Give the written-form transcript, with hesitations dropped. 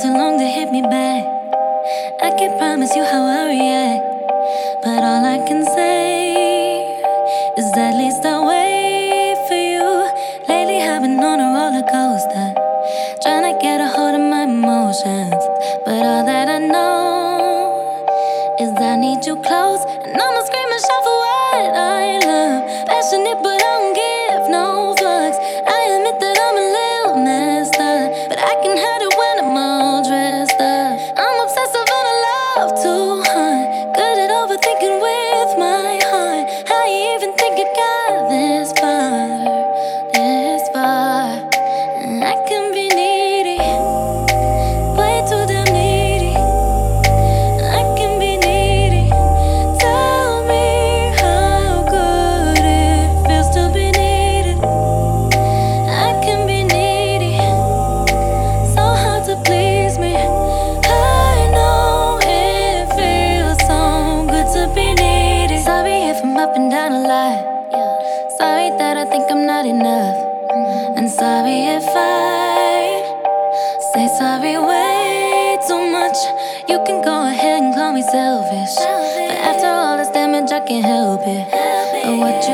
too long to hit me back. I can't promise you how I react, but all I can say is at least I'll wait for you. Lately I've been on a roller coaster, trying to get a hold of my emotions, but all that I know is I need you close, and I'ma scream and shout for what I love. Passionate but I don't give no fucks. I admit that I'm a little messed up, but I can hide it when I'm all dressed up. I'm obsessive and I love to hunt, good at overthinking with my heart. How you even think you got this far, this far? I can be needy, way too damn needy. I can be needy. Tell me how good it feels to be needed. I can be needy, so hard to please me. I know it feels so good to be needy. Sorry if I'm up and down a lot. Sorry that I think I'm not enough. And sorry if I say sorry way too much. You can go ahead and call me selfish, but after all this damage I can't help it. But what